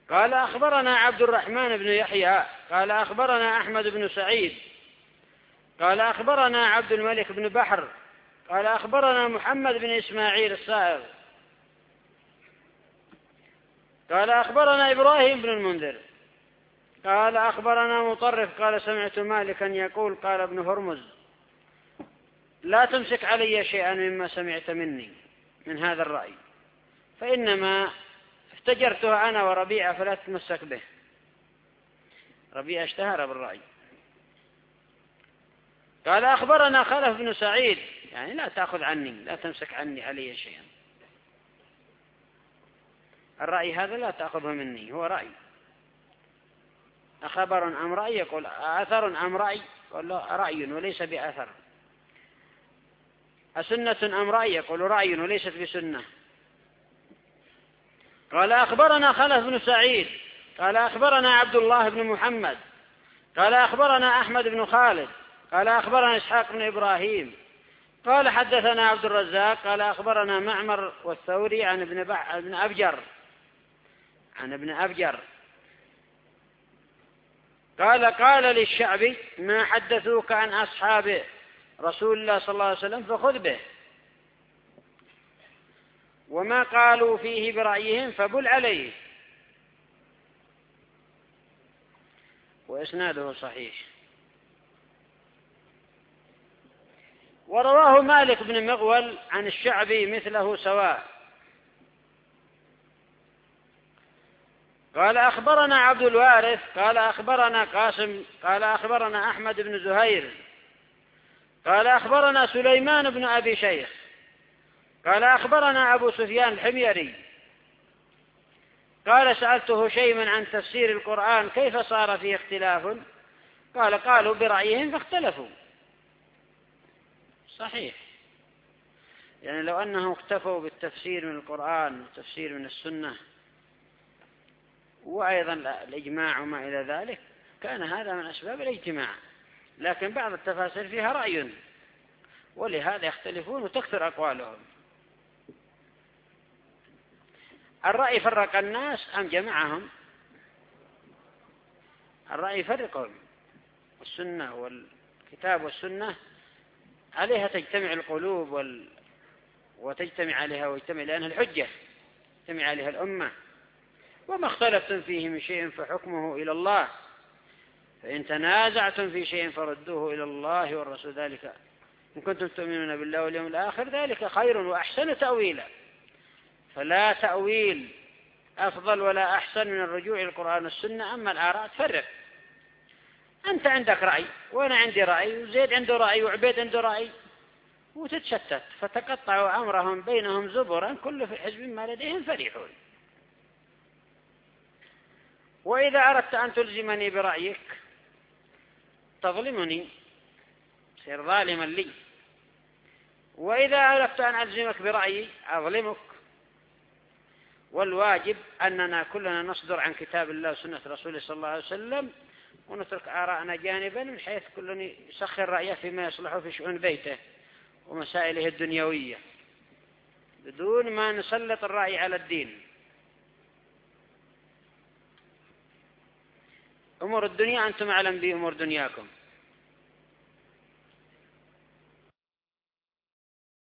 قال أخبرنا عبد الرحمن بن يحيى قال أخبرنا أحمد بن سعيد قال أخبرنا عبد الملك بن بحر قال أخبرنا محمد بن إسماعيل الصائغ قال أخبرنا إبراهيم بن المنذر قال أخبرنا مطرف قال سمعت مالكا يقول قال ابن هرمز لا تمسك علي شيئا مما سمعت مني من هذا الرأي، فإنما افتجرته أنا وربيعة فلا تتمسك به. ربيعة اشتهر بالرأي. قال أخبرنا خلف بن سعيد يعني لا تأخذ عني، لا تمسك عني علي شيئا، الرأي هذا لا تأخذه مني، هو رأي. أخبر أم رأي؟ يقول أثر أم رأي؟ يقول له رأي وليس بأثر. أسنة أم رأي؟ يقول رأي وليست بسنة. قال أخبرنا خلف بن سعيد قال أخبرنا عبد الله بن محمد قال أخبرنا أحمد بن خالد قال أخبرنا إسحاق بن إبراهيم قال حدثنا عبد الرزاق قال أخبرنا معمر والثوري عن ابن أبجر قال للشعبي ما حدثوك عن أصحاب رسول الله صلى الله عليه وسلم فخذ به، وما قالوا فيه برأيهم فبل عليه. وإسناده صحيح. ورواه مالك بن مغول عن الشعبي مثله سواء. قال أخبرنا عبد الوارث قال أخبرنا قاسم قال أخبرنا أحمد بن زهير قال أخبرنا سليمان بن أبي شيخ قال أخبرنا أبو سفيان الحميري قال سألته شيئا عن تفسير القرآن كيف صار فيه اختلاف؟ قالوا برأيهم فاختلفوا. صحيح، يعني لو أنهم اكتفوا بالتفسير من القرآن والتفسير من السنة وأيضا الإجماع وما إلى ذلك كان هذا من أسباب الاجتماع، لكن بعض التفاسير فيها رأي ولهذا يختلفون وتكثر أقوالهم. الرأي فرق الناس أم جمعهم؟ الرأي فرقهم، والسنة والكتاب والسنة عليها تجتمع القلوب وتجتمع عليها ويجتمع لأنها الحجة، تجتمع عليها الأمة. وما اختلفتم فيه من شيء فحكمه إلى الله، فإن تنازعتم في شيء فردوه إلى الله والرسول، ذلك إن كنتم تؤمنون بالله واليوم الآخر ذلك خير وأحسن تأويلا. فلا تأويل أفضل ولا أحسن من الرجوع إلى القرآن والسنة. أما الآراء تفرق، أنت عندك رأي وأنا عندي رأي وزيد عنده رأي وعبيد عنده رأي وتتشتت، فتقطعوا أمرهم بينهم زبرا كل في حزب ما لديهم فرحون. وإذا أردت أن تلزمني برأيك تظلمني، تصير ظالما لي، وإذا أردت أن ألزمك برأيي أظلمك. والواجب أننا كلنا نصدر عن كتاب الله وسنة رسوله صلى الله عليه وسلم، ونترك آراءنا جانبا من حيث كل يسخر رأيه فيما يصلح في شؤون بيته ومسائله الدنيوية، بدون ما نسلط الرأي على الدين. أمور الدنيا أنتم أعلم بأمور دنياكم.